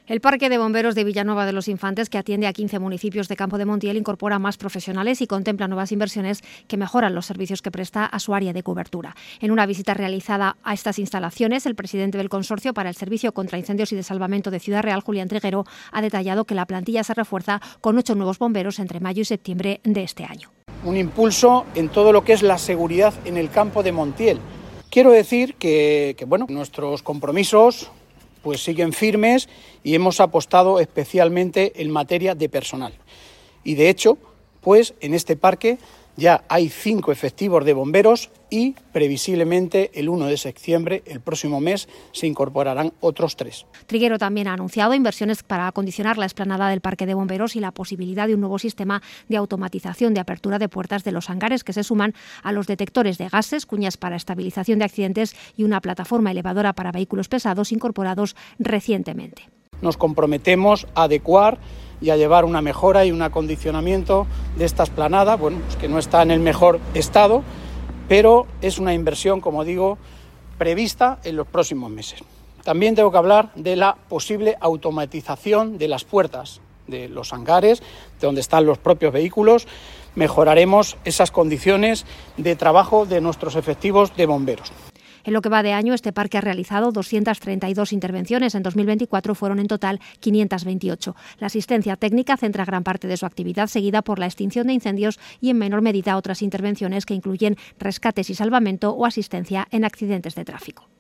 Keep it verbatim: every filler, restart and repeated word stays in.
El Parque de Bomberos de Villanueva de los Infantes, que atiende a quince municipios de Campo de Montiel, incorpora más profesionales y contempla nuevas inversiones que mejoran los servicios que presta a su área de cobertura. En una visita realizada a estas instalaciones, el presidente del Consorcio para el Servicio contra Incendios y de Salvamento de Ciudad Real, Julián Triguero, ha detallado que la plantilla se refuerza con ocho nuevos bomberos entre mayo y septiembre de este año. Un impulso en todo lo que es la seguridad en el Campo de Montiel. Quiero decir que, que bueno, nuestros compromisos pues siguen firmes y hemos apostado especialmente en materia de personal. Y de hecho, pues en este parque ya hay cinco efectivos de bomberos y previsiblemente el uno de septiembre, el próximo mes, se incorporarán otros tres. Triguero también ha anunciado inversiones para acondicionar la explanada del Parque de Bomberos y la posibilidad de un nuevo sistema de automatización de apertura de puertas de los hangares que se suman a los detectores de gases, cuñas para estabilización de accidentes y una plataforma elevadora para vehículos pesados incorporados recientemente. Nos comprometemos a adecuar y a llevar una mejora y un acondicionamiento de esta explanada, bueno, pues que no está en el mejor estado, pero es una inversión, como digo, prevista en los próximos meses. También tengo que hablar de la posible automatización de las puertas de los hangares, de donde están los propios vehículos. Mejoraremos esas condiciones de trabajo de nuestros efectivos de bomberos. En lo que va de año, este parque ha realizado doscientas treinta y dos intervenciones. En dos mil veinticuatro fueron en total quinientas veintiocho. La asistencia técnica centra gran parte de su actividad, seguida por la extinción de incendios y, en menor medida, otras intervenciones que incluyen rescates y salvamento o asistencia en accidentes de tráfico.